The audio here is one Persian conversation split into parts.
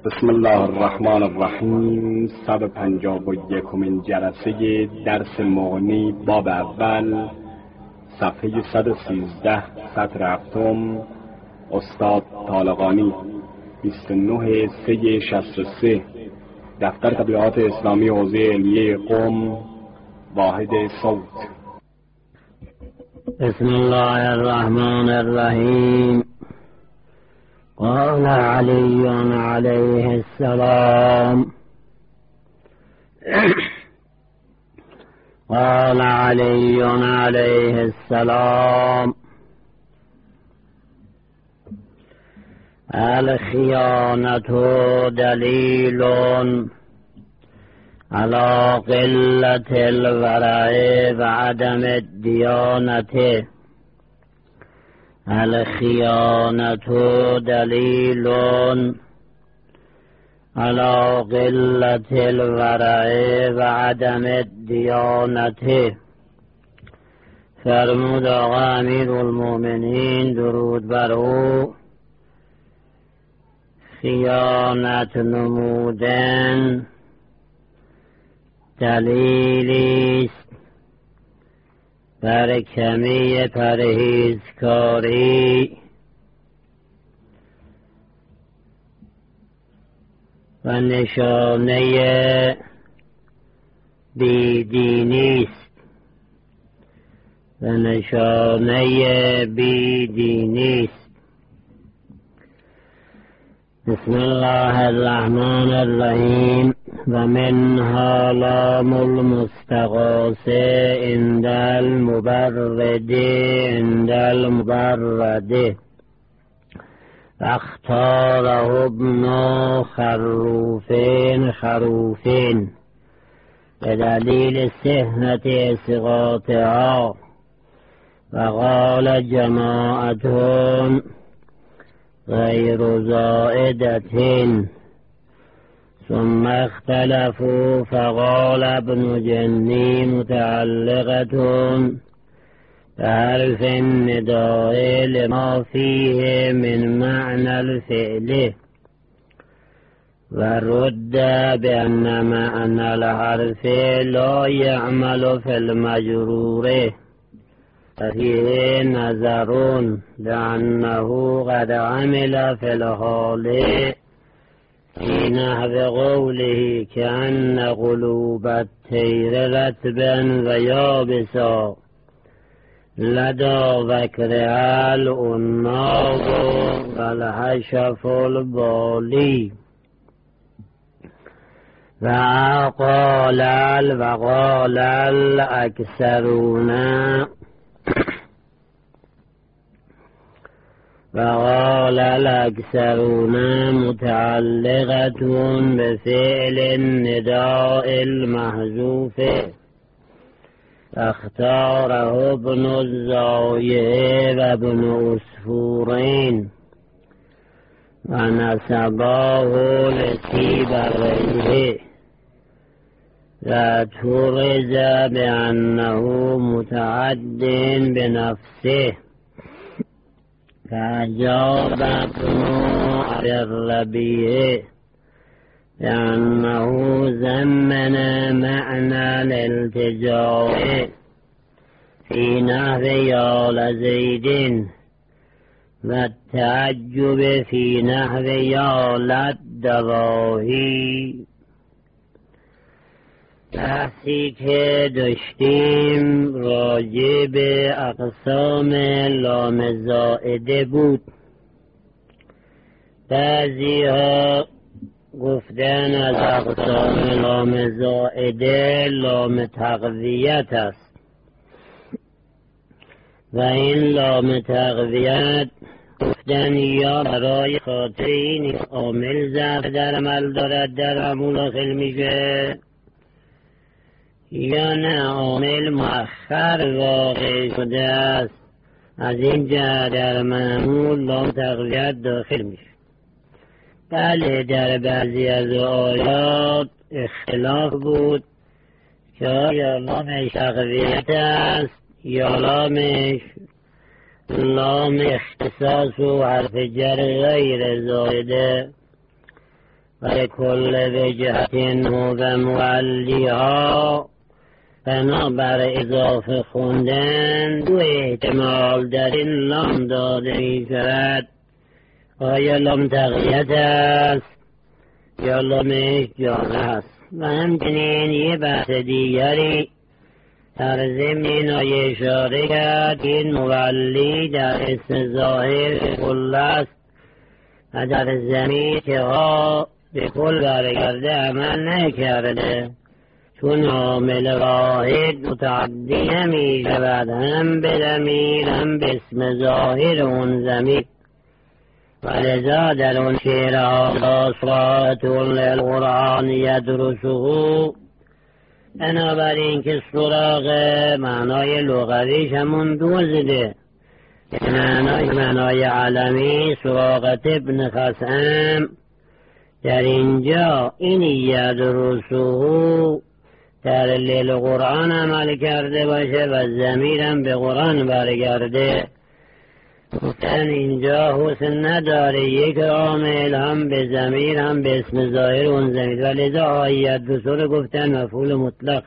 بسم الله الرحمن الرحیم. 151 جلسه درس مغنی باب اول، صفحه 113، سطر هفتم، استاد طالقانی، 29/3/63، دفتر تبلیغات اسلامی حوزه علمیه قم، واحد صوت. بسم الله الرحمن الرحیم. قال علی علیه السلام قال علی علیه السلام: الخیانة دلیل على قلة الورع و عدم الدیانة. الخیانة دلیل على قلة الورع و عدم الدیانة. فرمود آقا امیرالمومنین درود بر او: خیانت نمودن دلیلی است بر کمی پرهیزکاری و نشانه بیدینی است است. بسم الله الرحمن الرحیم. و منها لام المستغاث عند المبرد اختاره ابن خروفین به دلیل صحت ثقاتها. و قال جماعتون غیر زائدتین ثم اختلفوا فقال ابن جنی متعلقة بحرف النداء لما فيه من معنى الفعل، و رد بأن معنى الحرف لا يعمل في المجرور ففيه نظر لأنه قد عمل في الحال في نحو قوله كأن قلوب الطير رطبا ويابسا لدى وكرها الأناق والحشف البالي. وقال الأكثرون متعلقة بفعل النداء المحذوف اختاره ابن الزاوية وابن عصفورين ونسباه لسيبويه، و ترز بأنه متعد بنفسه. فأجاب ابن الربيع لأنه زمن معنى الالتجاء في نحو يا لزيد، والتعجب في نحو يا للدواهي. بحثی که داشتیم راجع به اقسام لام زائده بود. بعضی ها گفتن از اقسام لام زائده لام تقویت است، و این لام تقویت گفتن یا برای خاطر این عامل ضعف در عمل دارد در عمول داخل میشه، یا نه عامل مؤخر واقع شده است، از این جهت در معمول لام تقویت داخل میشه. بله، در بعضی از آیات اختلاف بود که یا لامش تقویت است یا لامش لام اختصاص و حرف جر غیر زائده و کل وجهت هو مولیها. بنابر اضافه خوندن دو احتمال در این لام داده می شود. آیا لام تقییت است یا لامش جامع است. و همچنین یه بحث دیگری در ضمن آیه اشاره کرد این مولی در اسم ظاهر کل است و در ضمیر که ها به کل برگرده عمل نکرده، چون عامل واحد متعدی نمی شود هم به ضمیر هم به اسم ظاهر اون ضمیر. و لذا در اون شعرها صراط للقرآن یدرسه، بنابراین که سراغ معنای لغویش همون دوزده، معنای علمی سراغت ابن خصم در اینجا این یدرسه در للقرآن عمل کرده باشه و ضمیرم به قرآن برگرده. گفتن اینجا حسن نداره، یک عامل هم به ضمیر هم به اسم ظاهر اون ضمیر، و لذا آیت رسول گفتن مفعول مطلق.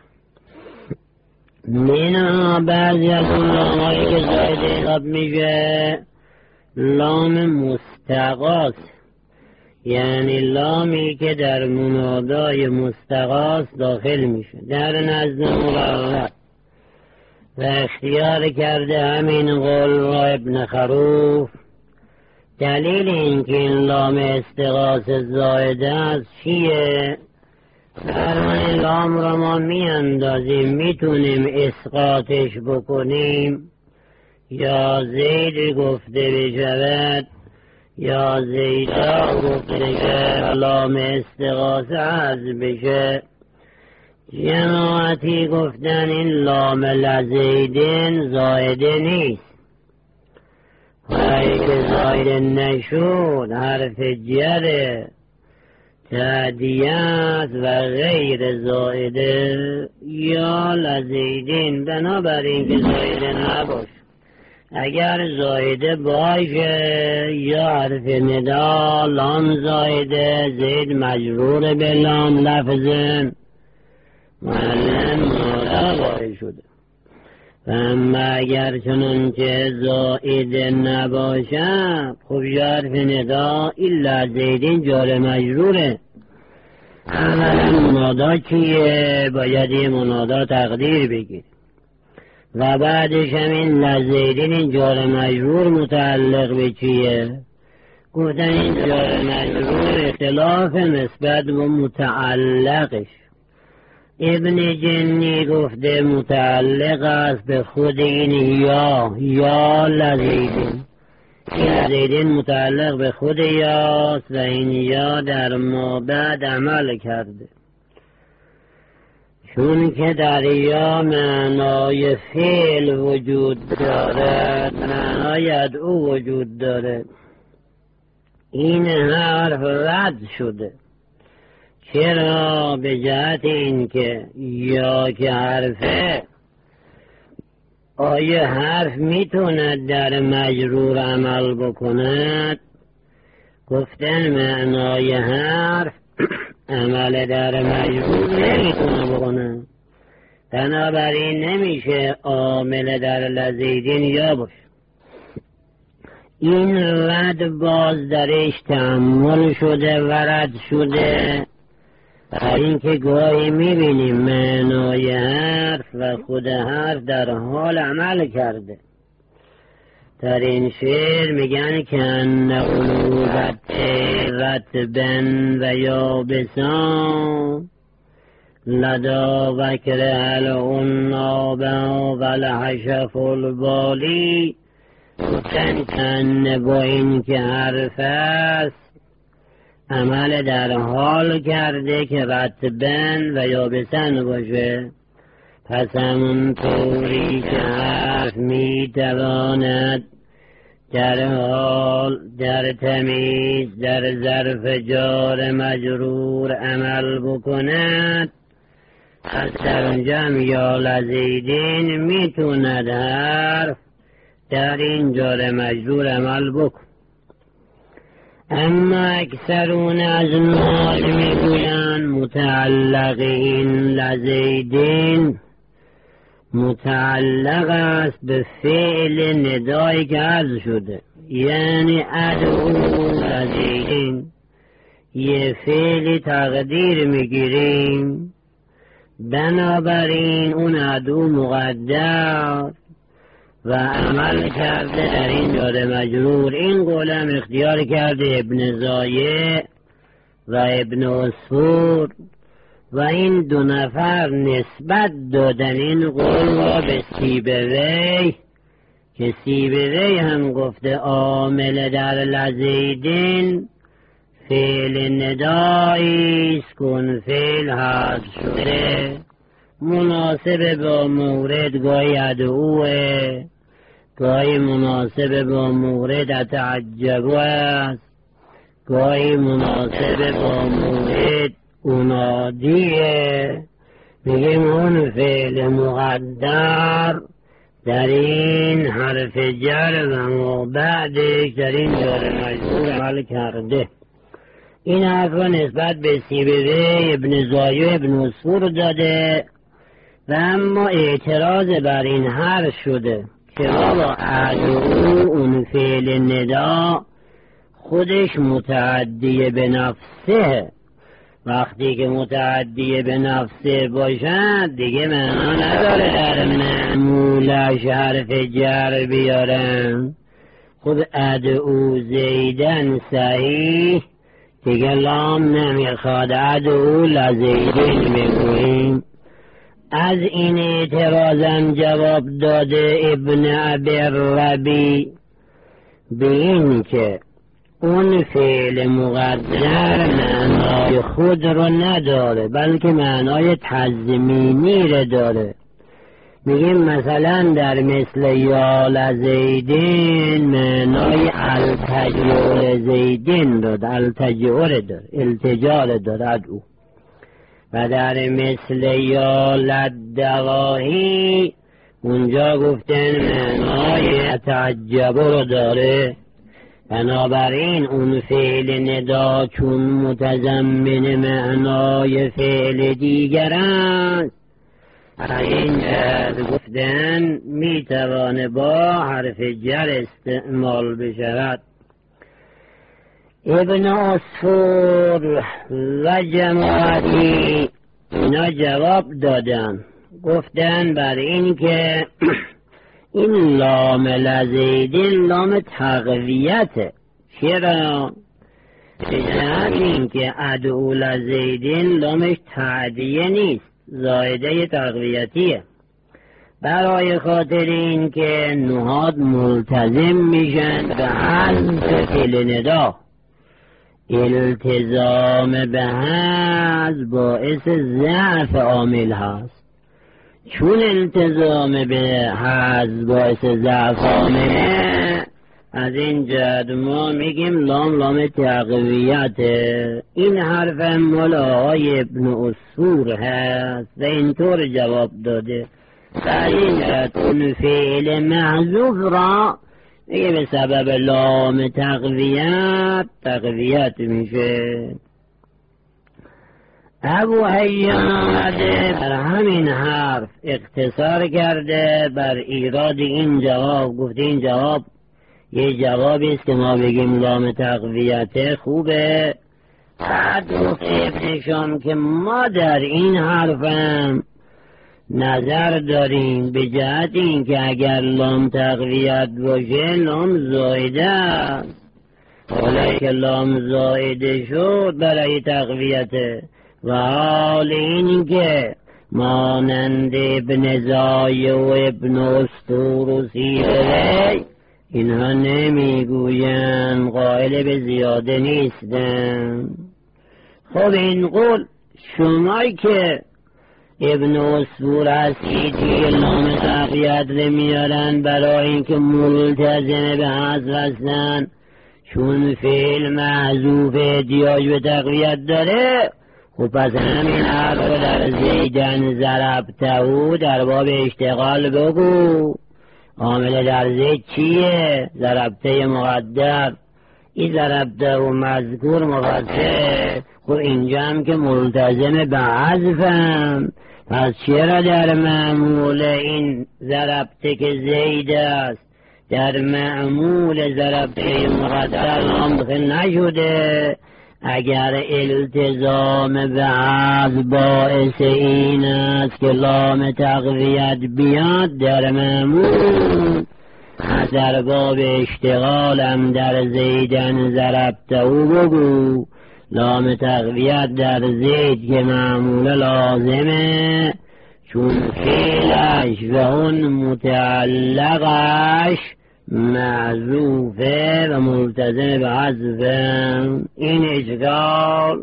مینا بعضی از اون لامایی که زاید اضافه میشه لام مستقاس، یعنی لامی که در منادای مستقاس داخل میشه در نزد مقرر، و اختیار کرده همین قول را ابن خروف. دلیل اینکه این لام استغاث زایده است چیه؟ فرمان لام را ما می اندازیم، میتونیم اسقاطش بکنیم، یا زید گفته بشود یا زیدا گفته که لام استغاث عرض بشه. جماعتی گفتن این لام لزیدن زایده نیست، و اگه زایده نشود حرف جره تعدیت و غیر زایده یا لزیدن، بنابراین که زایده نباشه. اگر زایده باشه یا حرف ندا لام زایده زید مجرور به لام لفظن معلم مالا واقع شده. و اما اگر چنانچه زائده نباشد خب حرف ندا الا زیدین جار مجروره. اولا منادا چیه؟ باید یه منادا تقدیر بگیر، و بعدش همین لزیدین این جار مجرور متعلق به چیه؟ گفتن این جار مجرور اختلاف نسبت و متعلقش. ابن جنی گفته متعلق است به خود این یا لزیدین. این لزیدین متعلق به خود یاست و این یا در ما بعد عمل کرده، چون که در یا معنای فعل وجود دارد، معنای ادعو وجود دارد. این حرف رد شده. چرا؟ به جهت این که یا که حرفه، آیا حرف میتوند در مجرور عمل بکند؟ گفتن معنای حرف عمل در مجرور نمیتونه بکنه، بنابراین نمیشه عامل در لزیدین یا باشه. این رد باز درش تأمل شده و رد شده، و اینکه گاهی میبینیم معنای حرف و خود حرف در حال عمل کرده. در این شعر میگن که انهو رتبن و یابسان لدا وکر العنابا و لحشف البالی. گفتن با این که حرف است عمل در حال کرده که رتبن و یابسن باشه، پس همون طوری که حرف میتواند در حال، در تمیز، در ظرف جار مجرور عمل بکند، از در اونجا یا لزیدین میتوند حرف در این جار مجرور عمل بکن. اما اکثرون از نحات میگویند متعلق این لزیدین متعلق است به فعل ندایی که عرض شده، یعنی ادعو لزیدین یه فعلی تقدیر میگیریم، بنابراین اون ادعو مقدر و عمل کرده در این جار مجرور. این قولم اختیار کرده ابن زایع و ابن عصفور و این دو نفر نسبت دادن این قول را به سیبوی که سیبوی هم گفته عامل در لزیدین فعل نداییست کن فعل حذف شده مناسب با مورد، گاهی ادعوه، گاهی مناسب با مورد اتعجبو است، گاهی مناسب با مورد اونادیه. میگیم اون فعل مقدر در این حرف جر و ما بعدش در این جار مجرور عمل کرده. این حرف را نسبت به سیبوی ابن زایع ابن عصفور داده و اما اعتراض بر این حرف شده که بابا ادعو اون فعل ندا خودش متعدی به نفسه، وقتی که متعدی به نفسه باشد دیگه معنا نداره در معمولش حرف جر بیارن. خود ادعو زیدن صحیح دیگه لام نمیخواد، ادعو لزیدین میگوییم. از این اعتراضم جواب داده ابن ابی ربی به این که اون فعل مقدر معنای خود رو نداره بلکه معنای تضمینی رو داره. میگیم مثلا در مثل یا لزیدین معنای التجول زیدین رو التجول داره، التجال دارد او. و در مثل یا لدواهی اونجا گفتن معنای تعجب رو داره. بنابراین اون فعل ندا چون متضمن معنای فعل دیگر است، این گفتن میتوانه با حرف جر استعمال بشود. ابن عصفور و جماعتی اینا جواب دادن، گفتن بر این که این لام لزیدین لام تقویته. چرا؟ بجهت این که ادعو لزیدین لامش تعدیه نیست، زایده تقویتیه. برای خاطر این که نهاد ملتزم میشن به حذف فعل ندا، التزام به حذف باعث ضعف عامل هست. چون التزام به حذف باعث ضعف عامله، از این جهت ما میگیم لام لام تقویته. این حرف ملاهای ابن عصفور هست و اینطور جواب داده. در این جهت اون فعل محذوف را میگه به سبب لام تقویت میشه. ابو حیان آمده بر همین حرف اختصار کرده بر ایراد این جواب. گفته این جواب یه جوابی است که ما بگیم لام تقویت خوبه. بعد گفته ابن شام که ما در این حرفم نظر داریم به جهت این که اگر لام تقویت باشه لام زایده است، ولی که لام زایده شد برای تقویته. و حال این که مانند ابن زایع و ابن عصفور و سیبوی اینها نمیگوین، قائل به زیاده نیستن. خب این قول شمایی که ابن عصفور هستید که لام تقویت رو میارن برای اینکه ملتزم به حذف هستن، چون فعل محذوف احتیاج به تقویت داره. خب پس همین حرف رو در زیدن ضربته در باب اشتغال بگو. عامل در زید چیه؟ ضربته مقدر. این ضربته و مذکور مفسر خب اینجا هم که ملتزم به حذفم، پس چرا در معمول این ضربته که زید است در معمول ضربته مقدر لام داخل نشده؟ اگر التزام به حذف باعث این است که لام تقویت بیاد در معمول، در باب اشتغالم در زیدن ضربته او بگو لام تقویت در زید که معمول لازمه، چون فعلش و اون متعلقش معذوفه و ملتزم به حذفه. این اشکال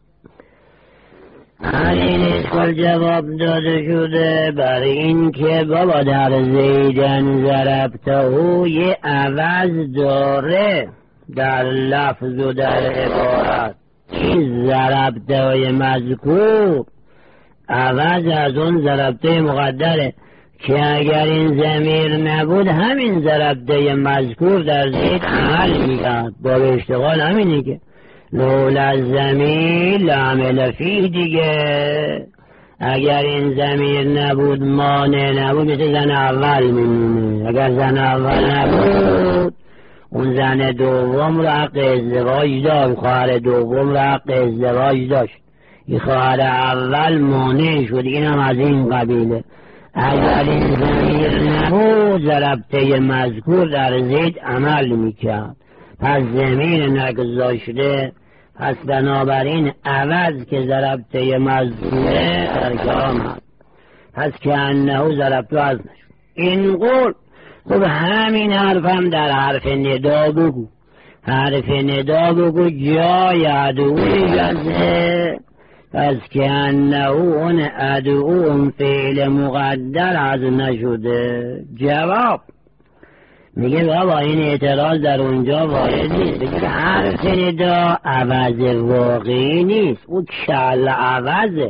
این اشکال جواب داده شده بر این که بابا در زیدن ضربته او یه عوض داره در لفظ و در عبارت. این ضربته مذکور عوض از اون ضربته مقدره که اگر این ضمیر نبود همین ضربته مذکور در زید عمل میکرد. با اشتغال همینه که لولا الضمیر لعمل فیه دیگه. اگر این ضمیر نبود مانع نبود مثل زن اول میمونه. اگر زن اول نبود اون زن دوم را حق ازدواج داشت، خواهر دوم را حق ازدواج داشت، این خواهر اول مانع شد. این هم از این قبیله. اگر این ضمیر نبود ضربته مذکور در زید عمل میکرد، پس ضمیر نگذاشته، پس بنابراین عوض که ضربته مذکوره در کلام هست، پس که انهو ضربته از نشد. این قول خب همین حرف هم در حرف ندا بگو. حرف ندا بگو جای ادعوی جزه، پس که انهو اون ادعو فعل مقدر از نشده. جواب میگه بابا این اعتراض در اونجا وارد نیست. بگه حرف ندا عوض واقعی نیست، او کل عوضه.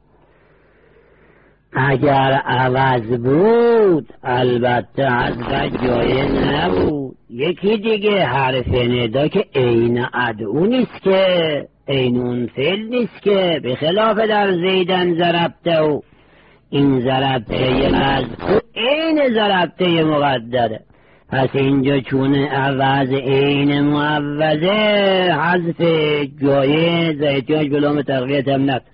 اگر عوض بود البته حذف جایز نبود. یکی دیگه حرف ندا که عین ادعو نیست، که عین اون فعل نیست، که به خلاف در زیدن ضربته و این ضربته مذکور عین ضربته مقدره. پس اینجا چون عوض عین معوضه حذف جایز احتیاج به لام تقویت هم نداره.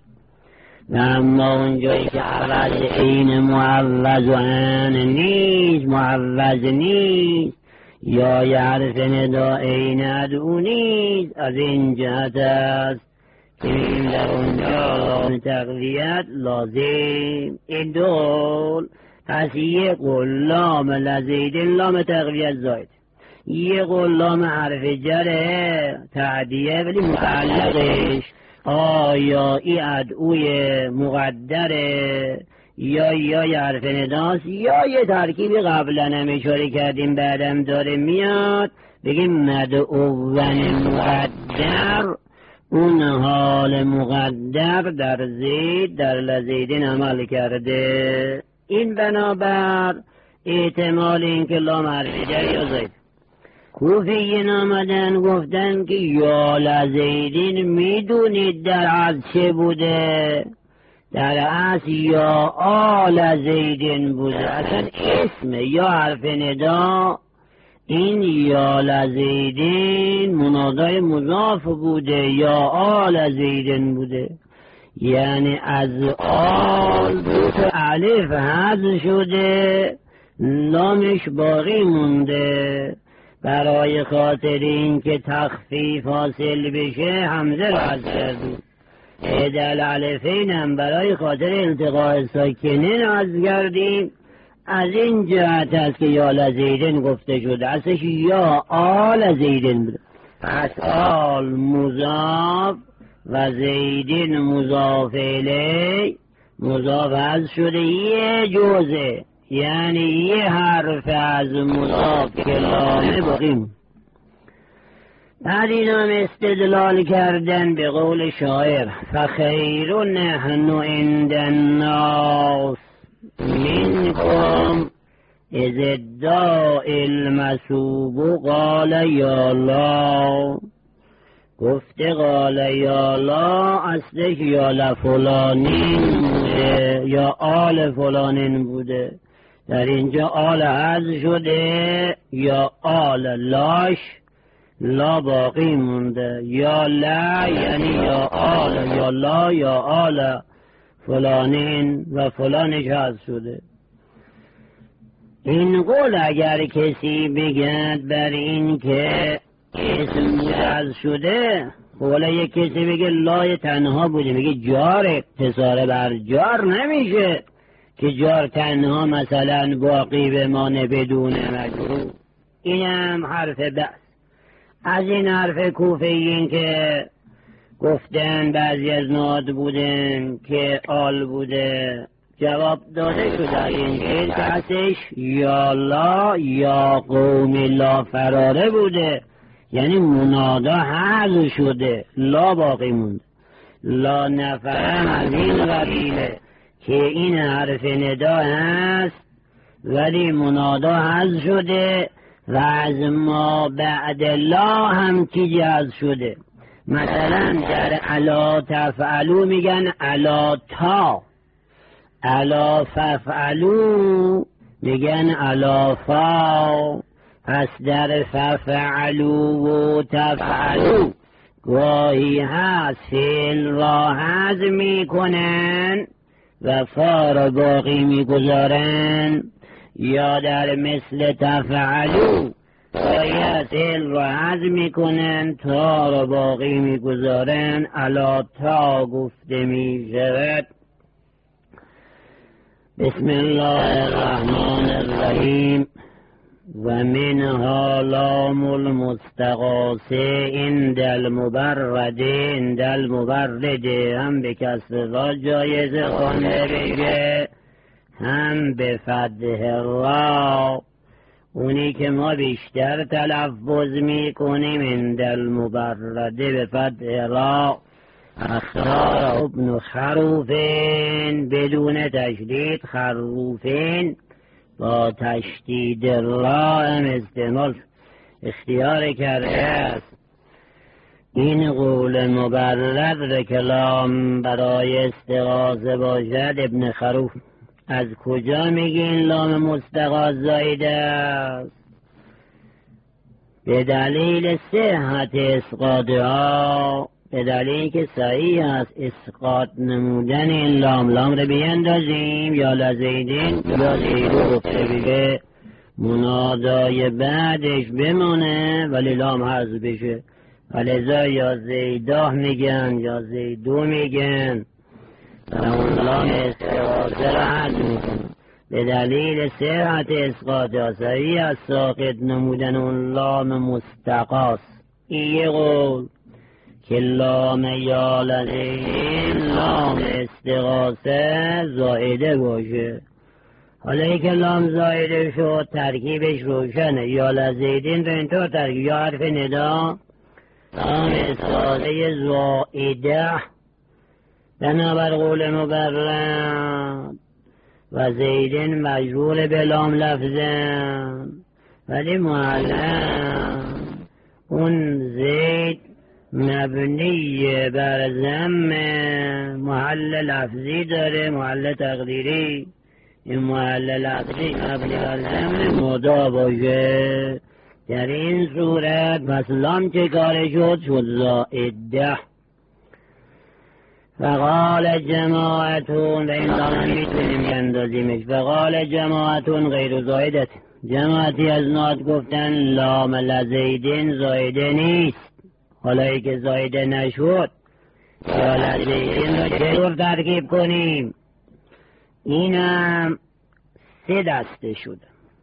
اما اونجایی که عوض عین معوض و نیست، معوض نیست، یا یه حرف ندا عین ادعو نیست، از این جهت است که این در اونجا لام تقویت لازم. این دول پس یه قول لام لزید لام تقویت زاید، یه قول لام حرف جره تعدیه ولی متعلقش آیا ای ادعوی مقدره یا یه حرف نداست یا یه ترکیبی قبلا هم اشاره کردیم بعدم داره میاد بگیم مدعوون مقدر. اون حال مقدر در زید در لزیدین عمل کرده. این بنابر احتمال این که لام حرف جر یا زید. کوفیین آمدن گفتن که یا لزیدین میدونید در از چه بوده؟ در از یا آل زیدین بوده. اصلا اسم یا حرف ندا این یا لزیدین منادای مضاف بوده، یا آل زیدین بوده، یعنی از آل بود الف حذف شده لامش باقی مونده. برای خاطر این که تخفیف حاصل بشه حمزه رو حذف کردیم. عدل الفین هم برای خاطر التقاء ساکنین حذف کردیم. از این جهت است که یا لزیدن گفته شده، اصلش یا آل زیدن بود. پس آل مضاف و زیدن مضاف الیه، مضاف حذف شده یه جزء، یعنی یه حرف از مضاف کلامه باقیم. بعد این هم استدلال کردن به قول شاعر فخیر نحن عند الناس منکم از الداء المسوب قال یا لا، گفته قال یا لا اصلش یا لفلانین بوده یا آل فلانین بوده. در اینجا آل حذف شده یا آل لاش لا باقی مونده. یا لا یعنی یا آل یا لا یا آل فلانین و فلانش حذف شده. این قول اگر کسی بگد بر این که اسم حذف شده، قوله یک کسی بگه لای تنها بوده، میگه جار اقتصار بر جار نمیشه که جار تنها مثلا باقی بمانه بدون مجرور. اینم حرف بس. از این حرف کوفیین که گفتن بعضی از ناد بودن که آل بوده جواب داده شده این که هستش یا لا یا قوم لا فراره بوده، یعنی منادا حذف شده لا باقی مونده. لا نفرم از این قبیله که این حرف ندا هست ولی منادا حذف شده و از ما بعد لا هم چیزی حذف شده. مثلا در الا تفعلو میگن الا تا، الا ففعلو میگن الا فا. پس در ففعلو و تفعلو گاهی هست فعل را حذف میکنن و فا را باقی میگذارن، یا در مثل تفعلو گاهی فعل را حذف میکنن تا را باقی میگذارن. الا تا گفته میشود. بسم الله الرحمن الرحیم. و منها لام المستغاثه عند المبرد، عند المبرد هم به کسر را جایز خانه بگه هم به فتح را. اونی که ما بیشتر تلفظ میکنیم عند المبرد به فتح را. اختار ابن خروفین بدون تشدید، خروفین با تشدید را هم استعمال اختیار کرده است. این قول مبرد کلام برای استغاثه باشد. ابن خروف از کجا میگین لام مستغاث زایده است؟ به دلیل صحت اسقاطها، به دلیل که صحیح است اسقاط نمودن این لام. لام رو بیندازیم یا لزیدین یا زیدو گفته بگه منادای بعدش بمانه ولی لام حذف بشه، ولذا یا زیده میگن یا زیدو میگن و اون لام استغاثه را حذف میکنن. به دلیل صحت اسقاط صحیح است ساقط نمودن اون لام مستغاث. این قول که لام یا لزیدین لام استغاثه زائده باشه. حالا ای که لام زائده شد ترکیبش روشنه. یا لزیدین رو اینطور ترکیب، یا حرف ندا لام استغاثه زائده بنابر قول مبرد و زیدین مجرور به لام لفظن ولی معلم اون زید مبنی بر ضم محل لفظی داره، محل تقدیری. این محل لفظی مبنی بر ضم مدا باشه. در این صورت پس لام چه کار شد زائده. فقال جماعتون، و این لام میتونیم اندازیمش. فقال جماعتون غیر زائدت، جماعتی از نات گفتن لام لزیدین زائده نیست. حالا ای که زایده نشد یا لزیدین رو چطور ترکیب کنیم؟ اینم سه دسته شد.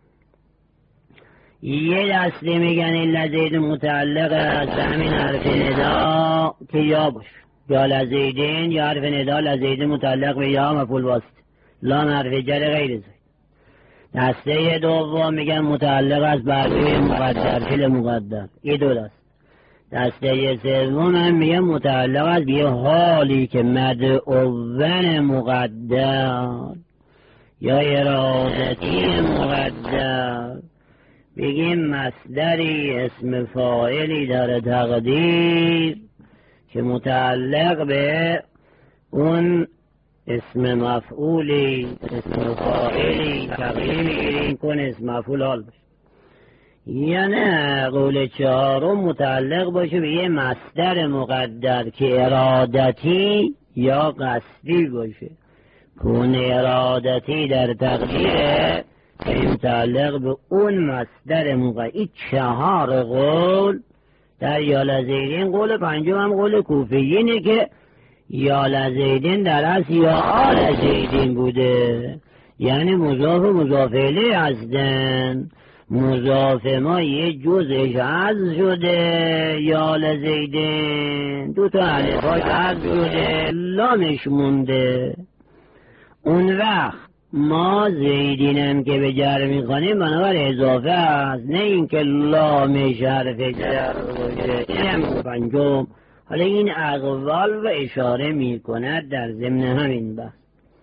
یه دسته میگن این لزید متعلق از همین حرف ندا که یا باش، یا لزیدین یا حرف ندا لزید متعلق به یا مفعول واسط، لام حرف جر غیر زید. دسته دوم میگن متعلق از بعدی مقدر، فعل مقدر. این دو دسته سوم هم میگه متعلق از یه حالی که مدعون مقدر، یا ارادتی مقدر، بگیم مصدری اسم فاعلی در تقدیر که متعلق به اون اسم مفعولی، اسم فاعلی تقدیر میگیریم کن اسم مفعول حال باشه. یا نه قول چهارم متعلق باشه به یه مصدر مقدر که ارادتی یا قصدی باشه. کن ارادتی در تقدیره که متعلق به اون مصدر مقدر. این چهار قول در یا لزیدین. قول پنجم هم قول کوفیینه که یا لزیدین در اصل یا آل زیدین بوده، یعنی مضاف و مضاف الیه هستن. مضاف ما یه جزش حذف شده، یا لزیدین دو تا الفاش حذف شده، لامش مونده. اون وقت ما زیدینم که به جر میخوانیم بنابر اضافه است، نه اینکه لامش حرف جر باشه. این هم پنجم. حالا این اقوال و اشاره میکند در ضمن همین بحث.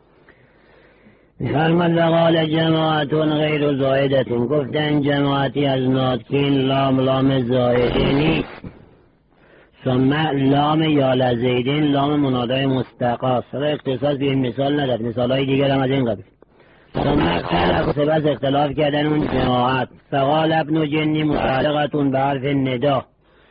فرمد وقال جماعتون غیر زائدتون، گفتن جماعتی از ناطقین لام زائده نیست. ثم لام یا لزیدین لام منادای مستقاست. حالا اختصاص به این مثال ندارد، مثال های دیگر هم از این قبیل. ثم اختلاف سبز اختلاف کردن اون جماعت. فقال ابن جنی متعلقتون به حرف ندا.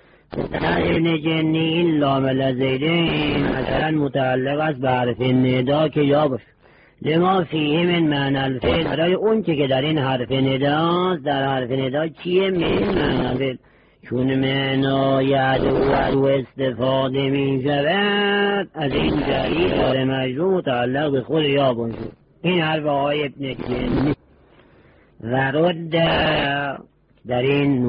ابن جنی این لام لزیدین مثلا متعلق است به حرف ندا که یا باشه. لما فیه من معنی الفعل، برای اون که در این حرف نداست. در حرف ندا چیه؟ من معنی الفعل، چون معنای ادو استفاده می شود از این جایی داره مجرور متعلق به خود یا باشه. این حرف آقای ابن جنی. و رد در این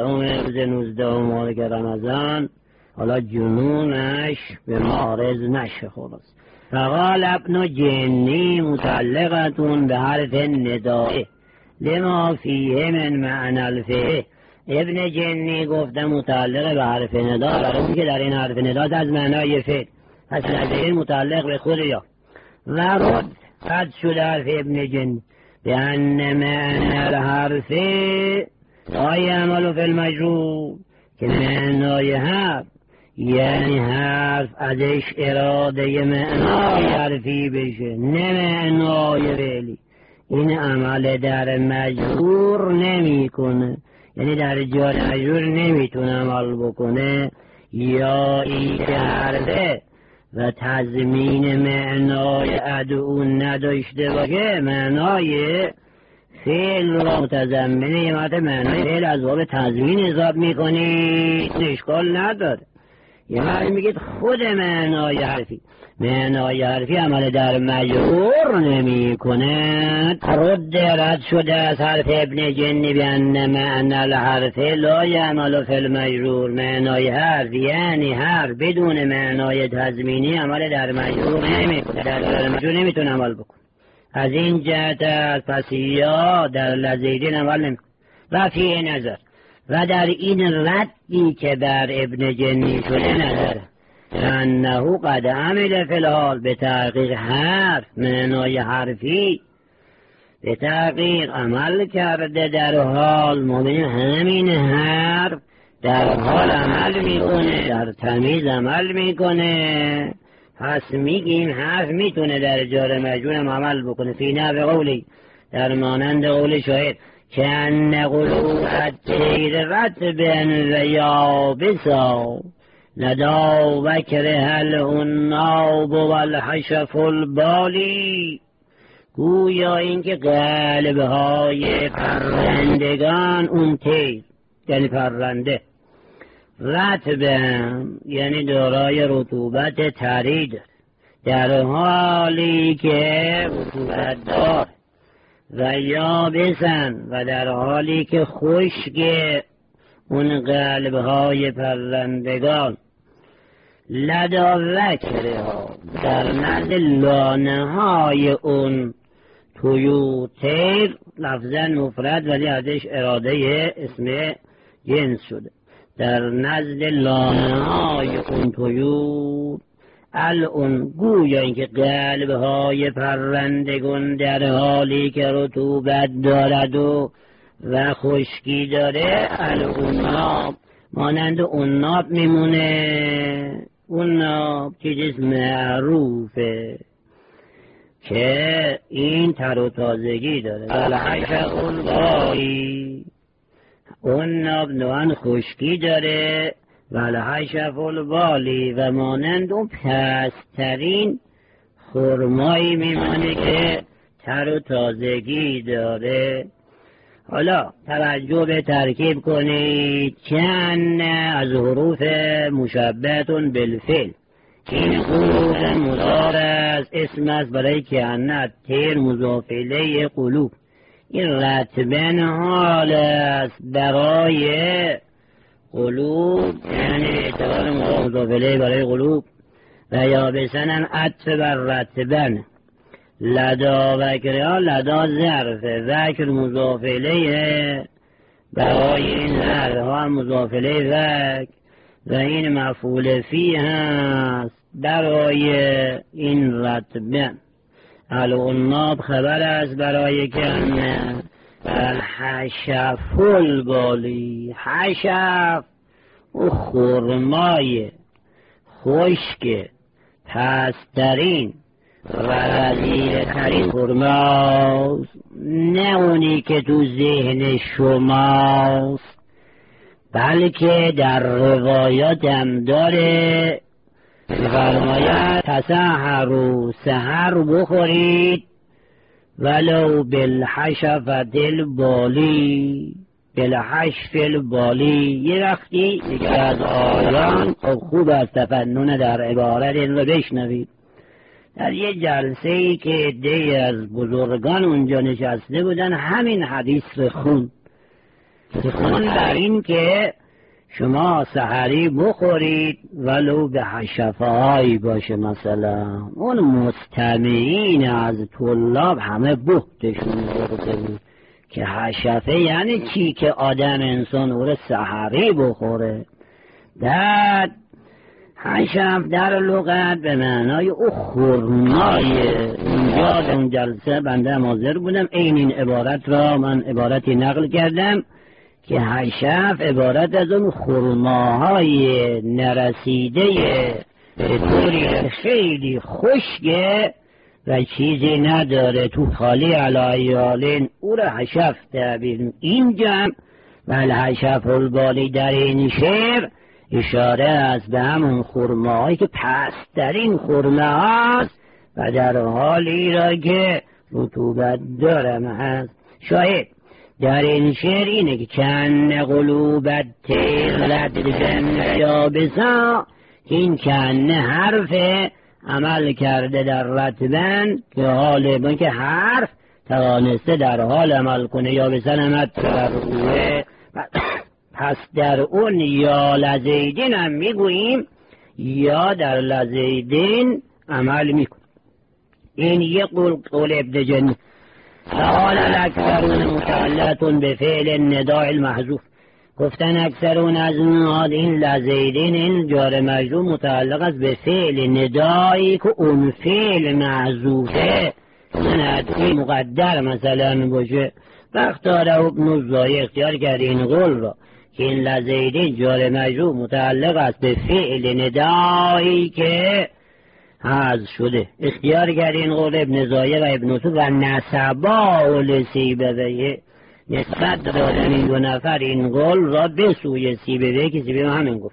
19 ماه رمضان حالا جنونش به معارض نشه. خلاص فقال ابن جنی متعلقتون به حرف ندائه لما فیه من معنی الفعل. ابن جنی گفته متعلق به حرف ندا برای اون که در این حرف ندا از معنای فعل، پس لزیدین متعلق به خود یا. و رد شده حرف ابن جنی به ان معنی الحرف لا یعمل فی المجرور، که معنای حرف یعنی حرف ازش اراده معنای حرفی بشه، نه معنای فعلی. این عمل در مجرور نمی کنه، یعنی در جای مجرور نمیتونه عمل بکنه. یا این که حرفه و تضمین معنای ادعو نداشته باشه، معنای فعل را متضمنه، یه مرتبه معنای فعل از باب تضمین حساب میکنی، اشکال نداره. یه مرتبه میگید خود معنای حرفی عمل در مجرور نمی کند. رد شده از حرف ابن جنی بیان معنی الحرف لا یعمل فی المجرور. معنای حرف یعنی حرف بدون معنای تضمینی عمل در مجرور نمی کند، در مجرور نمیتونه عمل بکن. از این جهت از پسیا در لزیدین عمل نمی کند. و فی نظر، و در این ردی که بر ابن جنی شده نظر انه قد عمل فی الحال، به تحقیق حرف معنای حرفی به تحقیق عمل کرده در حال. مبین همین حرف در حال عمل میکنه، در تمیز عمل میکنه. پس میگیم حرف میتونه در جار مجرور عمل بکنه. فی نحو قولی، در مانند قول شاعر که ان قلوب تیر رطبا و یابسا لدا وکره العناب والحشف البالی. گویا اینکه قلب‌های پرندگان، اون تیر یعنی پرنده، رطبا یعنی دارای رطوبت طری در حالی که رطوبت دار، و یابسن و در حالی که خشک اون قلب‌های پرندگان. لدا وکره ها در نزد لانه های اون تویوتر، لفظا مفرد ولی ازش اراده اسم جنس شده. در نزد لانه های اون تویوت الان گویا اینکه قلب‌های پرندگان در حالی که رطوبت دارد و خشکی داره، الان مانند عناب میمونه. عناب که چیز معروفه که این تر و تازگی داره. الحشف البالی، عناب نوعاً خشکی داره. الحشف البالی و مانند اون پسترین خرمایی میمونه که تر و تازگی داره. حالا توجه به ترکیب کنید. کن از حروف مشبهتون بالفعل، این حروف مضارع است، اسم است برای کن. تیر مضاف الیه قلوب، این رتبن حال است برای قلوب، یعنی اعتبار مضاف الیه برای قلوب. و یا بسنن عطف بر رتبن. لدا وکرها، لدا ظرفه، وکر مضاف الیه برای این ظرف ها مضاف الیه وکر، و این مفعول فی هست برای این رتبه. العناب خبر است برای کنه. الحشف البالی، حشف او خرمای خشک پسترین و رضیع ترین خرماست، نه اونی که تو ذهن شماست، بلکه در روایات هم داره. فرماید تسحروا، سحر بخورید، ولو بالحشفة البالی، بالحشف البالی. یه وقتی یکی از آیان خوب از تفنن در عبارت این رو بشنوید. در یه جلسه ای که عده‌ای از بزرگان اونجا نشسته بودن، همین حدیث رو خون بر این که شما سحری بخورید ولو به حشفه هایی باشه. مثلا اون مستمعین از طلاب همه بهتشون برده بود که حشفه یعنی چی، که آدم انسان او رو سحری بخوره. در حشف در لغت به معنای او خرمای. اونجا در اون جلسه بنده حاضر بودم، این عبارت را من عبارتی نقل کردم که حشف عبارت از اون خرماهای نرسیده به طوری خیلی خشکه و چیزی نداره، تو خالی علایالین او را حشف تعبیر. این جمع و الحشف البالی در این شعر اشاره است به همون خرماهایی که پسترین خرمه هاست و در حالی را که رطوبت دارم هست. شاید در این شعر اینه که کن قلوبت تغلت جن یا بسا، این کن حرف عمل کرده در رتبن که حال بان که حرف توانسته در حال عمل کنه. یا بسنمت در روه، پس در اون یا لزیدین هم میگوییم یا در لزیدین عمل میکنیم. این یه قول ابن جن. سوال الاکثرون متعلقون به فعل نداء المحذوف، گفتن اکثرون از نهاد این لزیدین این جار مجرور متعلق است به فعل ندایی که اون فعل محذوفه، ندعی مقدر مثلا باشه. وقتاره ابن الزایی اختیار کرد این قول را که این لزیدین جار مجرور متعلق است به فعل ندایی که حذف شده. اختیار کرد این قول ابن زایه و ابن تو و نسبا لسیبویه، نسبت دادن این دو نفر این قول را به سوی سیبویه که سیبویه همین گفت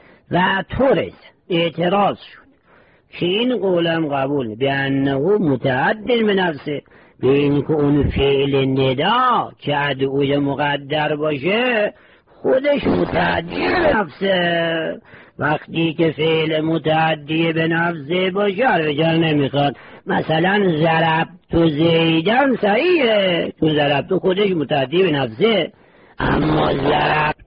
و طورس اعتراض شد که این قولم قبول به انه متعدل به نفسه، به این که اون فعل ندا که ادعوی مقدر باشه خودش متعدی به نفسه. وقتی که فعل متعدی به نفسه باشه رجال نمیخواد. مثلا ضربت زیدن صحیحه، تو ضربت خودش متعدی به نفسه، اما ضربت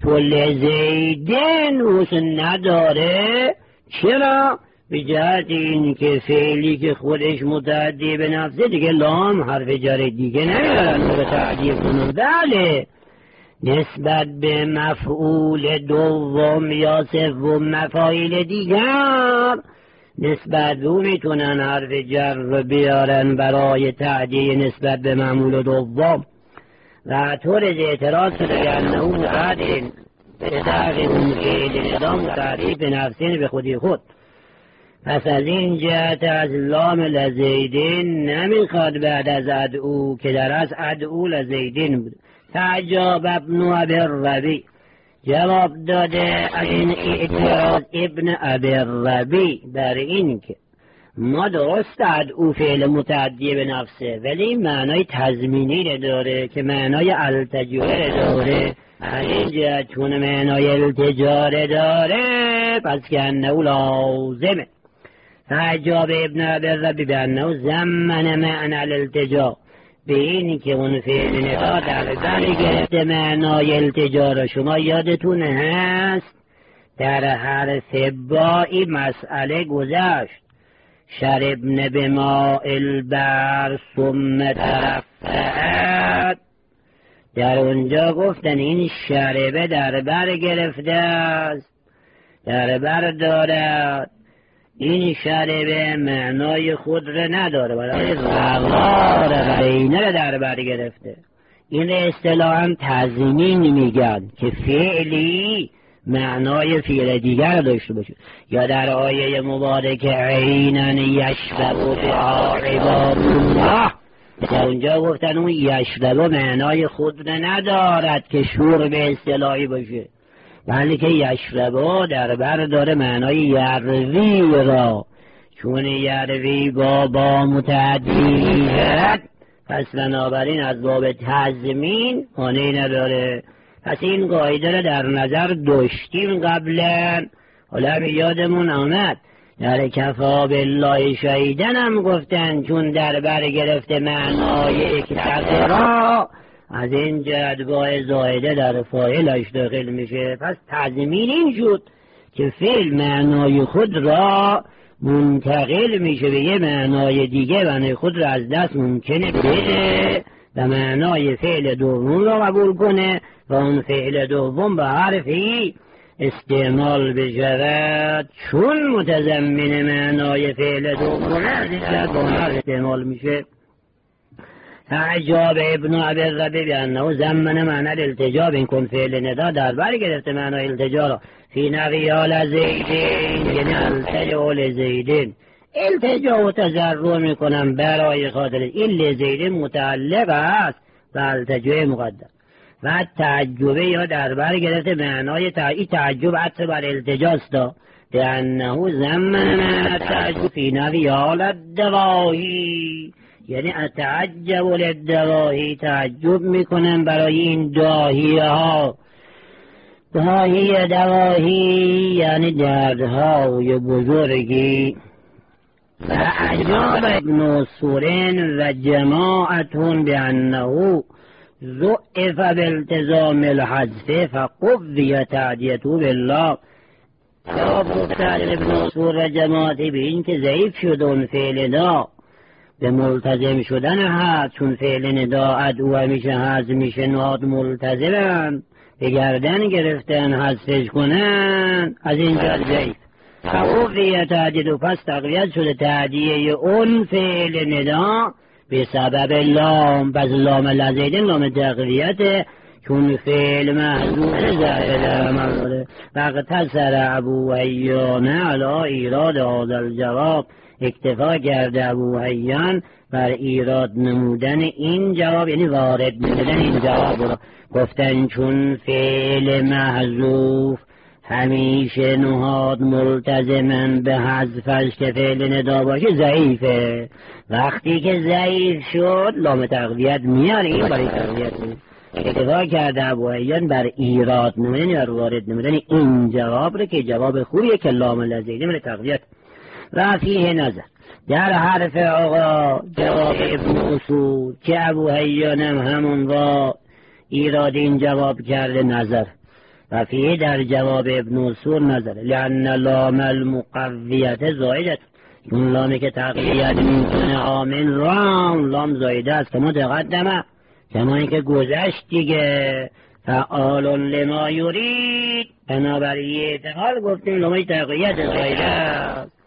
لزیدن حسن نداره. چرا؟ به جهت این که فعلی که خودش متعدی به نفسه دیگه لام حرف جر دیگه نمیارن به تعدیه کنون. بله، نسبت به مفعول دوم یا سوم مفاعیل دیگر نسبت به او میتونن حرف جر رو بیارن برای تعدیه نسبت به معمول دوم و طورد اعتراض شده که انه مراد به دقیق اون فعل ندام تعریف به نفسین به خودی خود. پس از این جهت از لام لزیدین نمیخواد بعد از ادعو که در از ادعو لزیدین بود. تعجب ابن ابی الربیع جواب داده از این اعتراض ابن ابی الربیع بر این که ما درست ادعو فعل متعدی به نفسه ولی معنای تضمینی داره که معنای التجاره داره. این جهت چون معنای التجاره داره پس که انه لازمه. فعجاب ابن ابی الربیع به انه زمن معنی الالتجا به این که اون فعل ندا در گرفته معنای التجا. شما یادتون هست در حرف بائی مسئله گذشت شربن بماء البر ثم ترفعت. در اونجا گفتن این شربه در بر گرفته است، در بر دارد. این شربه معنای خود را نداره برای زوار غینه را در بر گرفته. این اصطلاحاً تضمین میگن که فعلی معنای فعل دیگر داشته باشه. یا در آیه مبارکه عیناً یشرب بها عباد الله، در اونجا گفتن اون یشرب معنای خود را ندارد که شور به اصطلاحی باشه، بلکه یشربا در بر داره معنای یروی را، چون یروی با متعدیت پس بنابراین از باب تضمین مانعی نداره. پس این قاعده را در نظر داشتیم قبلا، حالا یادمون آمد در کفا بالله شهیدن هم گفتن چون در بر گرفته معنای اکتفرا از این جهت با زائده در فاعلش داخل میشه. پس تضمین این شد که فعل معنای خود را منتقل میشه به یه معنای دیگه، معنای خود را از دست ممکنه بده و معنای فعل دوم را قبول کنه و اون فعل دوم به حرفی استعمال بشود چون متضمن معنای فعل دوم از این جهت با استعمال میشه. اعجاب ابن ابی الربیع بانه زمن معنی الالتجا این کن فعل ندا در بر گرفته معنی التجا را فی نقیها لزیدین، یعنی التجا لزیدین، التجا و تضرع میکنم برای خاطر این لزیدین متعلق است و التجا مقدم و تعجبه یا در بر گرفته معنای تعجب عطف بر التجاست بانه زمن معنی تعجب فی نقیها لدواهی، یعنی اتعجب للدواهی، تعجب میکنم برای این داهیه ها. داهیه دواهی یعنی دردهای بزرگی. و اعجاب ابن سورین و جماعتون بانه ضعف بالتزام الحذف فقوی تعدیته بالله. جواب گفتن ابن سور و جماعتی به این که ضعیف شد اون فعل دا به ملتزم شدن هست، چون فعل ندا ادعو همیشه حذف میشه، نهاد ملتزمن به گردن گرفتن حذفش کنن، از اینجا ضعیف. فقوی تعدیه و پس تقویت شده تعدیه اون فعل ندا به سبب لام، پس لام لزیدن لام تقویت چون فعل محذوف زائد مورد. فاقتصر ابو حیان علی ایراد هذا الجواب، اکتفا کرده ابو حیان بر ایراد نمودن این جواب، یعنی وارد نمودن این جواب را. گفتن چون فعل محذوف همیشه نهاد ملتزمن به حذفش که فعل ندا باشه ضعیفه، وقتی که ضعیف شد لام تقویت میاره، این برای تقویت نیست. اکتفا کرده ابو حیان بر ایراد نمودن یا وارد نمودن این جواب را که جواب خوبیه که لام لزیده من تقویت. و فیه نظر در حرف آقا جواب ابن اصول که ابو حیان همون با ایراد این جواب کرده نظر. و فیه در جواب ابن اصول نظر لأن لام المقویت زائدت، اون لامی که تقویت میکنه آمین لام زائده است که متقدمه کما این که گذشت دیگه. فعال لما یرید، بنابراین اعتقال گفتیم لامای تقویت زائده است.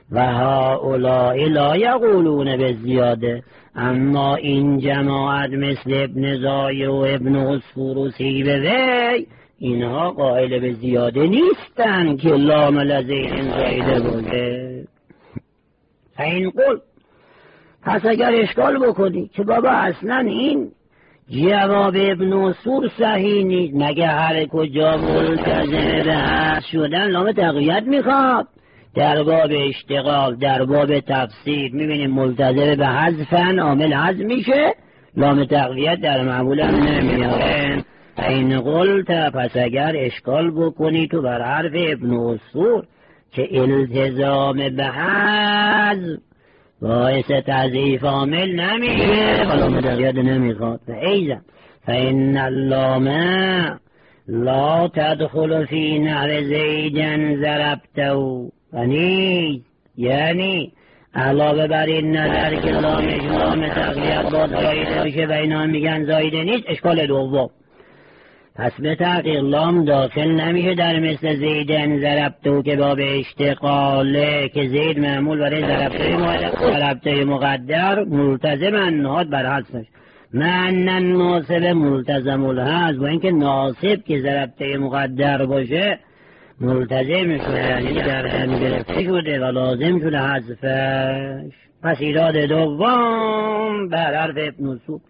و هؤلاء لا یقولون به زیاده، اما این جماعت مثل ابن زایه و ابن عصفور و سیبوی اینها قائل به زیاده نیستن که لام لزین زایده بوده. این قول پس اگر اشکال بکنی که بابا اصلا این جواب ابن عصفور صحیح نیست، مگه هر کجا ملتزم به حذف شدن لام تقویت میخواد؟ در باب اشتغال، در باب تفسیر میبینیم ملتزم به حذفن عامل حذف میشه، لام تقویت در معمول هم نمیاره. این قلت پس اگر اشکال بکنی تو بر حرف ابن عصفور که التزام به حذف باعث تضعیف عامل نمیشه، لام تقویت نمیخواد. ایضا فإن اللام لا تدخل فی نحو زیدن ضربته، یعنی علاوه بر این نظر که لام تقویت با زایده بشه و اینا میگن زایده نیست، اشکال دوم پس به تحقیق لام داخل نمیشه در مثل زیدن ضربته که باب اشتغاله که زید معمول برای ضربته مقدر ملتزم نهاد بر حذفش، معنی ناصب ملتزم الحذف، و اینکه ناصب که ضربته مقدر باشه ملتزم شده، یعنی در هم گرفته شده و لازم شده حذفش. پس ایراد دوم بر حرف ابن عصفور.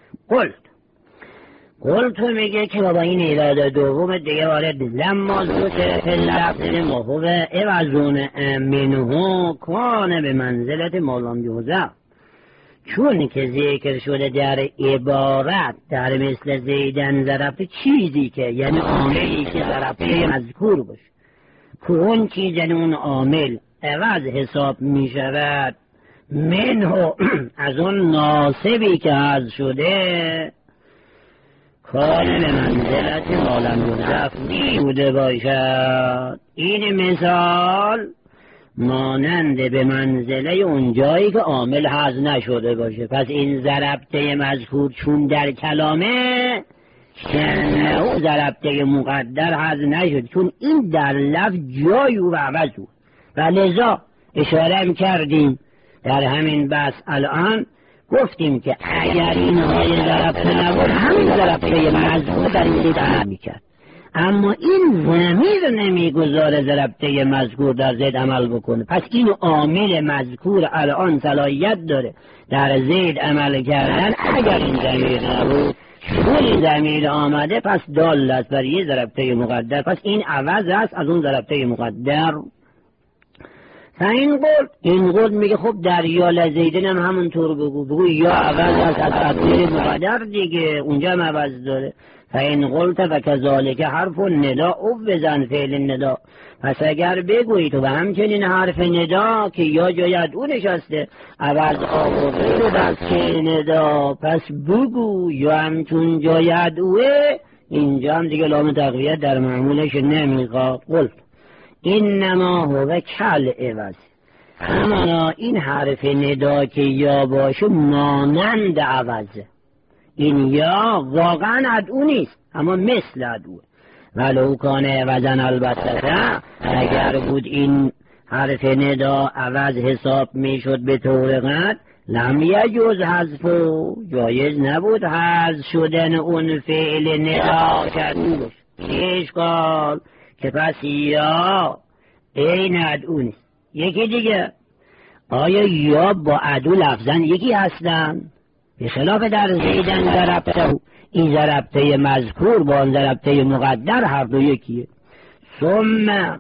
قلت میگه که بابا این ایراد دوم دیگه وارد لما ذکر فی اللفظ مفهوم عوضون منه کان به منزلت مولام یوزف، چون که ذکر شده در عبارت در مثل زیدن ضربته چیزی که یعنی عاملی که ضربته مذکور باشه که اون چیز یعنی اون عامل عوض حساب می شود منه از اون ناصبی که حذف شده، کان به منزلت مولام یوزف بوده باشد. این مثال مانند به منزله اون جایی که عامل حذف نشده باشه. پس این ضربته مذکور چون در کلامه شنه ضربته مقدر حذف نشد، چون این در لفظ جای و عوض بود و لذا اشاره هم کردیم در همین بحث الان گفتیم که اگر این های ضربته نبود همین ضربته مذکور در این زید عمل میکرد، اما این ضمیر نمیگذاره ضربته مذکور در زید عمل بکنه. پس این عامل مذکور الان صلاحیت داره در زید عمل کردن اگر این ضمیر نبود، چون این ضمیر آمده پس دال است بر یه ضربته مقدر، پس این عوض است از اون ضربته مقدر. این قول میگه خب در یا لزیدن هم همونطور بگو یا عوض است از ضربته مقدر دیگه، اونجا هم عوض داره. فین قلت و کذالک حرف ندا او بزن فعل ندا، پس اگر بگویی تو به همچنین حرف ندا که یا جای او نشسته عوض آورده رو بس که ندا، پس بگو یا همچون جای اوه، اینجا هم دیگه لام تقویت در معمولش نمیخواد. قلت اینما هو کل عوض، همانا این حرف ندا که یا باشه مانند عوضه، این یا واقعا ادعو نیست اما مثل ادعوه. ولو کانه وزن البته اگر بود این حرف ندا عوض حساب میشد به طور قطع لم یجوز حذفو، جایز نبود حذف شدن اون فعل ندا کردن باشه. اشکال که پس یا این ادعو نیست. یکی دیگه آیا یا با ادعو لفظن یکی هستن؟ به خلاف در زیدن ضربته، این ضربته مذکور با اون ضربته مقدر هر دو یکیه. ثم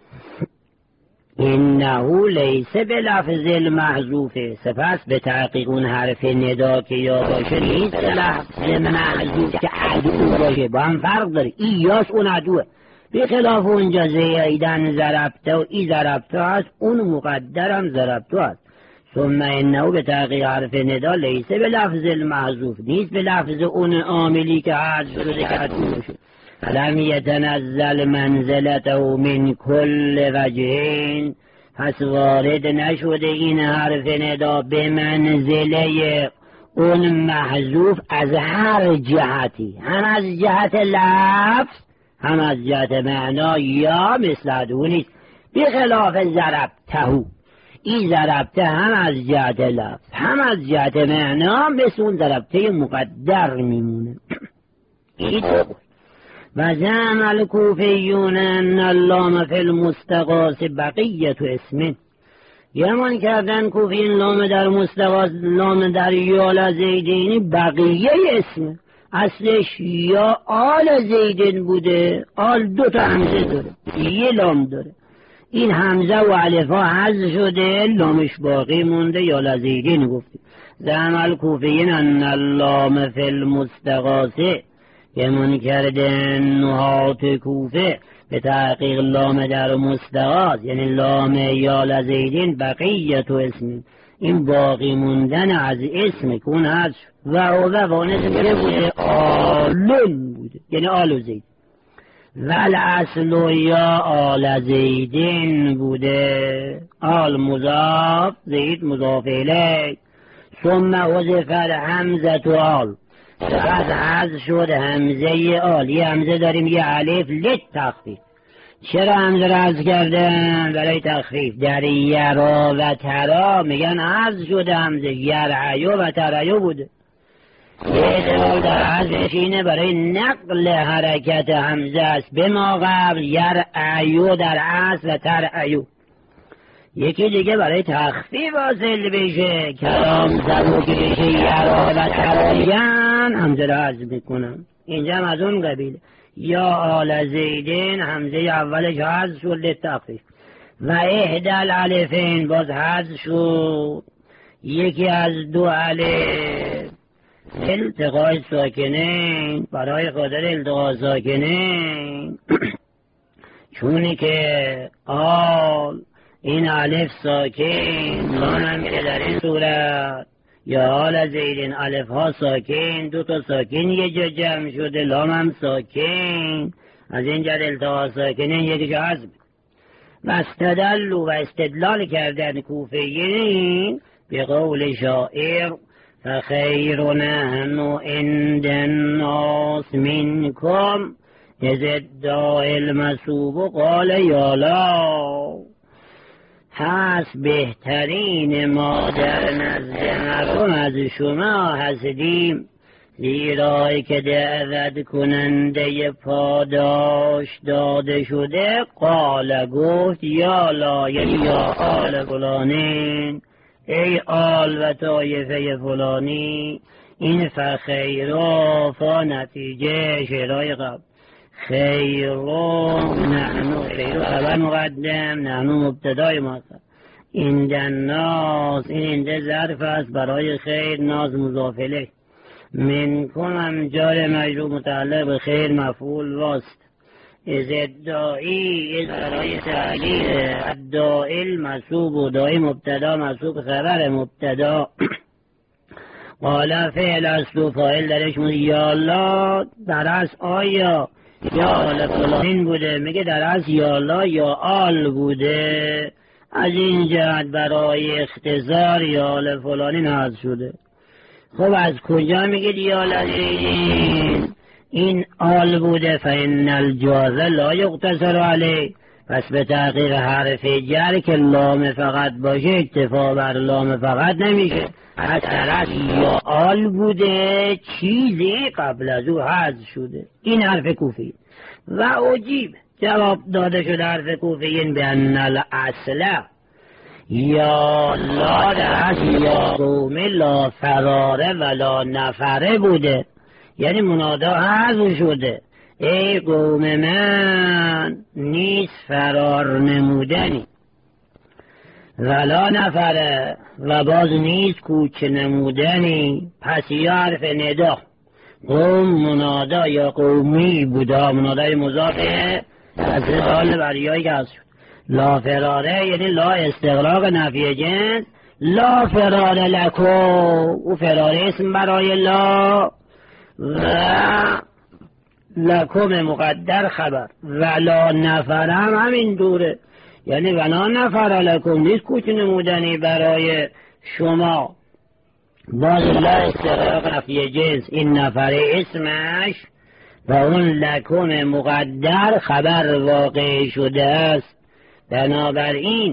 انه لیس به لفظ المحذوفه، سپس به تحقیق اون حرف ندا که یا باشه نیست لفظ محذوف که عدو باشه، با هم فرق داره. این یاس اون عدوه، به خلاف اونجا زیدن ضربته و ای ضربته هست، اون مقدر هم ضربته هست. ثم انه به تحقیق حرف ندا لیسه به لفظ المحذوف، نیست به لفظ اون عاملی که حذف شده که عدو باشه. لم یتنزل منزلته من کل وجهین، پس وارد نشده این حرف ندا به منزله اون محذوف از هر جهتی، هم از جهت لفظ هم از جهت معنا، یا مثل ادو نیست. بخلاف ضربته، این ضربته هم از جهت لفظ هم از جهت معنا مثل اون ضربته مقدر میمونه. و زعم الکوفیون ان اللام فی المستغاث بقیت اسم. یمان کردن کوفیین لام در مستغاث، لام در یال زیدینی بقیه اسم، اصلش یا آل زیدین بوده. آل دو تا همزه داره، یه لام داره، این همزه و الفا حذف شده، لامش باقی مونده، یا لزیدین گفتی. زعم الکوفیین ان اللام فی المستغاثه، یمان کردن نهات کوفه به تحقیق لام در مستغاث، یعنی لام یا لزیدین بقیت اسم، این باقی موندن از اسم کون هست. و وانه بوده آلون بوده، یعنی آل زید. و الاصل یا آل زیدین بوده، آل مضاف زید مضاف الیه، ثم حذف همزه تو آل، بعد حذف شد همزه آل. یه همزه داریم، یه الف للتخفیف. چرا همزه را حذف کردن؟ برای تخفیف. در یرا و ترا میگن حذف شده همزه، یرعیو و ترعیو بوده. اعتبار در حذفش اینه برای نقل حرکت همزه است به ما قبل، یرعیو در اصل و ترعیو. یکی دیگه برای تخفیف حاصل بشه، کلام سبوکی بشه، یرا و ترایان همزه را حذف میکنم. اینجا هم از اون قبیله. یا آل زیدین همزه اولش حذف شد للتخفیف. و احدال الفین باز حذف شد، یکی از دو الف التقاء ساکنین، برای خاطر التقاء ساکنین چونی که آل این الف ساکن، لام هم که در این صورت یا آل زیدین الف ها ساکن، دو تا ساکن یه جا جمع شده، لام هم ساکن، از این جد التقاء ساکنین یکی جا حذف. و استدلوا و استدلال کردن کوفیین به قول شاعر فخیر نحن عند الناس منکم اذ ادعا المسوب قال یالا. هست بهترین ما در نزد مردم از شما هستیم، زیرایی که دعوت کننده پاداش داده شده قال گفت یالا، یعنی یا آل فلانین، ای آل و طایفه فلانی. این فخیرا فا نتیجه شعرهای قبل، خیرو نحنو، خیرو خبر مقدم، نحنو مبتدای مؤخر. این الناس، این انده ظرف است برای خیر، ناز مضاف الیه. منکم هم جار مجرور متعلق به خیر مفعول واست. از ادعایی از برای تعلیل، ادعای مسوب و دایی مبتدا مسوب خبر مبتدا. قال فعل است و فاعل درش مون یالا در از آیا یا آل فلان بوده، میگه در از یالا یا آل بوده، از این جهت برای اختصار یا آل فلانی حذف شده. خب از کجا میگه یا لذین این آل بوده؟ فإن الجاز لا یقتصر علیه، پس به تحقیق حرف جر که لام فقط باشه اکتفا بر لام فقط نمیشه. از طرف یا آل بوده، چیزی قبل از او حذف شده. این حرف کوفی. و عجیب جواب داده شده حرف کوفیین به ان الاصل یا لا درست یا قوم لا فراره ولا نفره بوده، یعنی منادا حذف شده. ای قوم من نیست فرار نمودنی، ولا نفره و باز نیست کوچ نمودنی. پس یا حرف ندا، قوم منادا یا قومی بوده، منادای مضافه از حال بریایی که هست شد. لا فراره یعنی لا استغراق نفی جنس، لا فراره لکو، او فراره اسم برای لا، و لکم مقدر خبر، ولا نفر همین دوره، یعنی ولا نفر لکم نیست کوچ نمودنی برای شما. باز لا استغراق نفی جنس، این نفر اسمش و اون لکم مقدر خبر واقع شده است. بنابراین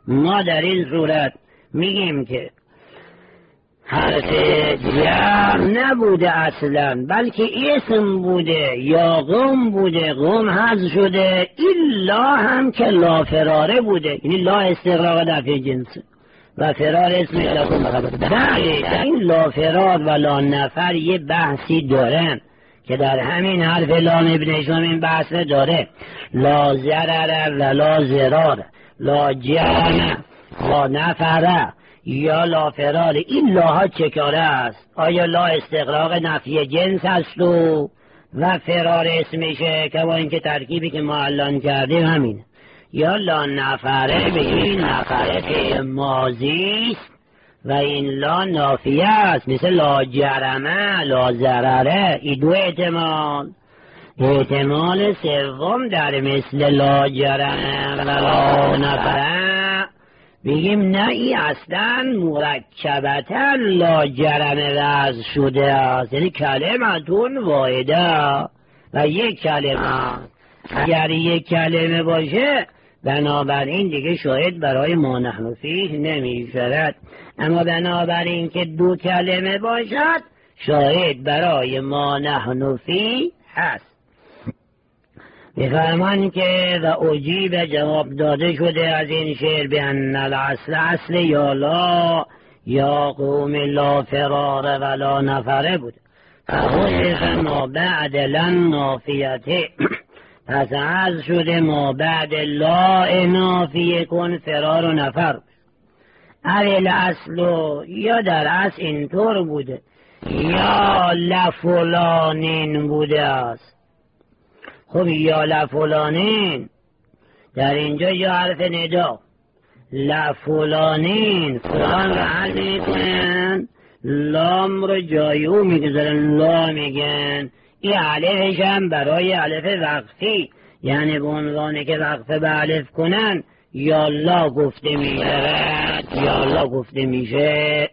ما در این صورت میگیم که حرف جر نبوده اصلا، بلکه اسم بوده یا قوم بوده، قوم حذف شده. این لا هم که لا فراره بوده، یعنی لا استغراق نفی جنس و فرار اسم لکن بخبر. بله، این لا فرار و لا نفر یه بحثی دارن که در همین حرف لام ابن هشام این بحث داره. لا ضرر و لا ضرار، لا جرم لا نفره یا لا فرار. این لاها چه کاره است؟ آیا لا استغراق نفی جنس است و فرار اسمشه که با اینکه ترکیبی که ما الان کردیم همینه، یا لا نفره بگیم نفره که ماضی است و این لا نافیه است، مثل لا جرمه لا ضرره. این دو احتمال. احتمال سوم در مثل لا جرمه و لا نفره بگیم نه، این اصلا مرکبتا لا جرمه وضع شده است، یعنی کلمتون واحده و یک کلمه. اگر یک کلمه باشه بنابراین دیگه شاید برای ما نحن فیه نمی شود، اما بنابراین که دو کلمه باشد شاید برای ما نحن فیه هست. میفرمان که و اجیب جواب داده شده از این شعر به ان الاصل یا لا یا قوم لا فرار ولا نفره بود. فحذف ما بعد لن نافیته، پس از شده ما بعد لا نافیه کن فرار و نفر. اول اصل یا در اصل اینطور بوده یا لفلانین بوده است. خب یا لفلانین در اینجا یا حرف ندا، لفلانین فلان رو حل میکنن، لام رو جای او میگذارن لا میگن. این علفش هم برای علف وقفی، یعنی به عنوانی که وقفه به علف کنن یا لا گفته میشه یا لا گفته میشه.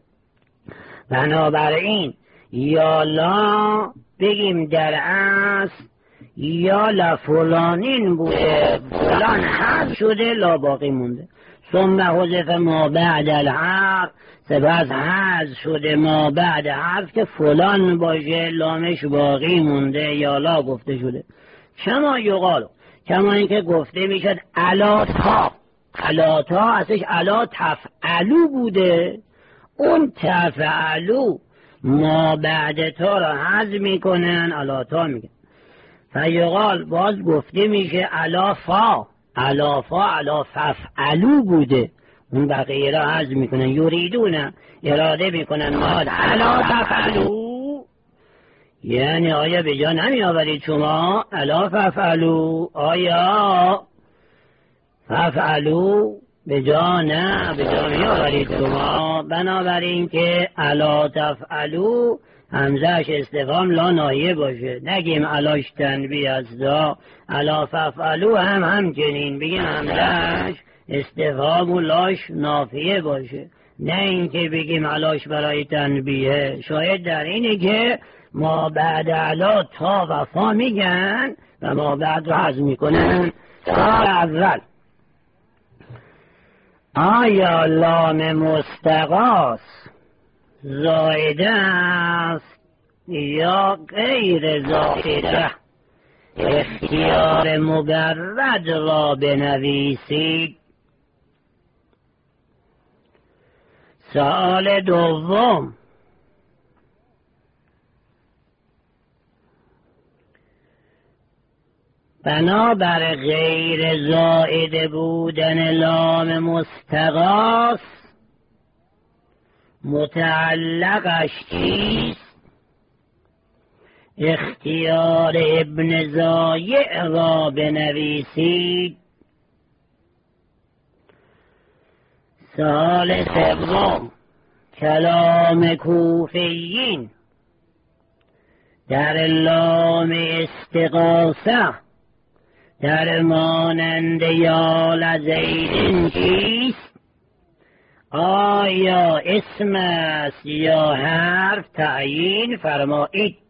بنابراین یا لا بگیم در اصل یا لفلانین بوده، فلان حذف شده لا باقی مونده. ثم حذف ما بعد الحرف، سپس حذف شده ما بعد حرف که فلان باشه لامش باقی مونده یا لا گفته شده. کما یقالو، کما اینکه گفته میشد الا تا، الا تا ازش الا تفعلو بوده، اون تفعلو ما بعد تا را حذف میکنن الا تا میگن. فیقال باز گفته میشه الا فا، الا فا الا ففعلو بوده، اون بقیه را حذف میکنن. یریدون اراده میکنن ما الا تفعلو، یعنی آیا به جا نمی آورید شما الا ففعلو؟ آیا ففعلو به جا نه به جا می آورید شما؟ بنابراین که الا تفعلو همزهش استفهام لا ناهیه باشه، نگیم علاش تنبیه از دا. الا ففعلو هم همچنین بگیم همزهش استفهام و لاش نافیه باشه، نه اینکه بگیم علاش برای تنبیه. شاید در اینه که ما بعد علا تا و فا میگن و ما بعد رو حذف میکنن. سوال اول، آیا لام مستقاس زائده است یا غیر زائده؟ اختیار مجرد را بنویسید. سوال دوم، بنابر غیر زائده بودن لام مستقاس متعلقش چیست؟ اختیار ابن زایع را بنویسید. سوال سوم، کلام کوفیین در لام استغاثه در مانند یا لزیدن چیست؟ آیا اسم است یا حرف؟ تعیین فرمایید.